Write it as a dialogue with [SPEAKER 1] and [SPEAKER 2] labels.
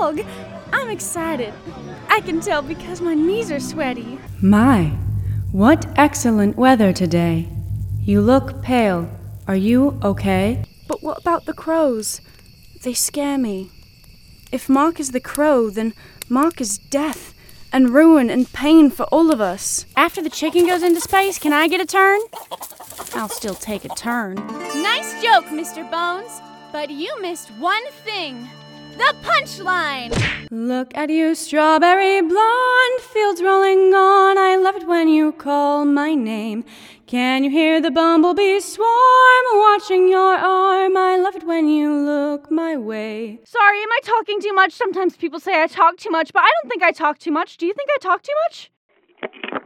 [SPEAKER 1] dog. I'm excited. I can tell because my knees are sweaty.
[SPEAKER 2] My, what excellent weather today. You look pale. Are you okay?
[SPEAKER 1] But what about the crows? They scare me. If Mark is the crow, then Mark is death and ruin and pain for all of us. After the chicken goes into space, can I get a turn? I'll still take a turn.
[SPEAKER 3] Nice joke, Mr. Bones. But you missed one thing. The punchline!
[SPEAKER 2] Look at you, strawberry blonde, fields rolling on. I love it when you call my name. Can you hear the bumblebees swarm, watching your arm? I love it when you look my way.
[SPEAKER 1] Sorry, am I talking too much? Sometimes people say I talk too much, but I don't think I talk too much. Do you think I talk too much?